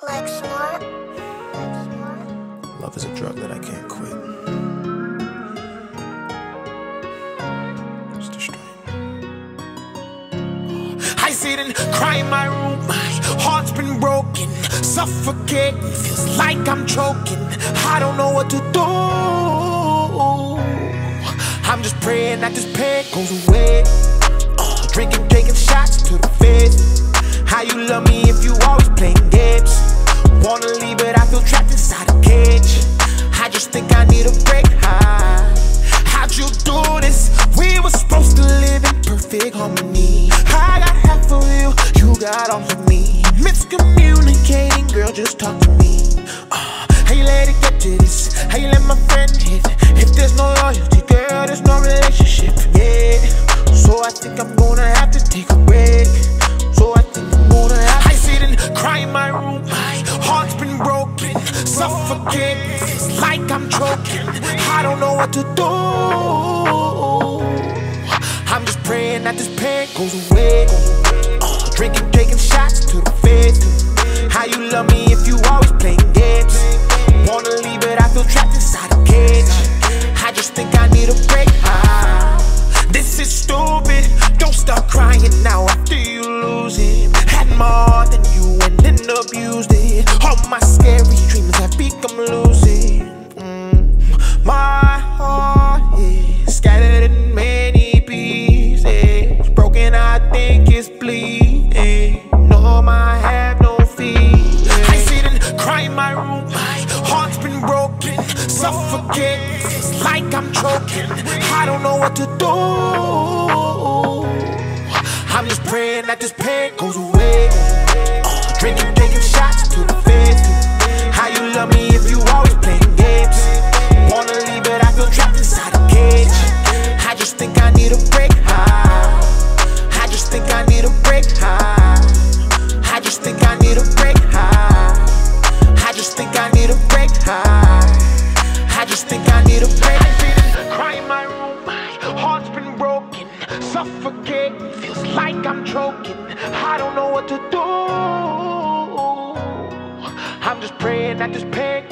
Lexmark. Love is a drug that I can't quit. It's the strain. I sit and cry in my room. My heart's been broken, suffocating, feels like I'm choking. I don't know what to do. I'm just praying that this pain goes away. Drinking, taking shots to the face. How you love me if you always playing games? Wanna leave but I feel trapped inside a cage. I just think I need a break. How'd you do this? We were supposed to live in perfect harmony. I got half of you, you got all of me. Miscommunicating, girl, just talk to me. How you let it get to this? How you let my friend hit? If there's no loyalty, girl, there's no relationship. Yeah, so I think I'm gonna have to take a break. So I think I'm gonna have to. I sit and cry in my room. My heart's been broken, suffocating, feels like I'm choking. I don't know what to do. I'm just praying that this pain goes away. Drinking, taking shots to the face. How you love me if you always playing games? Wanna leave but I feel trapped inside a cage. I just think I need a break. This is stupid. Don't start crying now after you lose it. Had more than you and then abused it. All my scary dreams have become lucid. My heart is scattered in many pieces. Broken, I think it's bleeding. No, I have no feet. I sit and cry in my room. My heart's been broken, suffocating, feels like I'm choking. I don't know what to do. I'm just praying that this pain goes away. Drinking, taking shots to the face. How you love me if you always playing games? Wanna leave but I feel trapped inside a cage. I just think I need a break. I just think I need a break. I just think I need a break. I just think I need a break. I just think I need a break. I sit and cry in my room. My heart's been broken, suffocating, feels like I'm choking. I don't know what to do. I'm just praying that this pain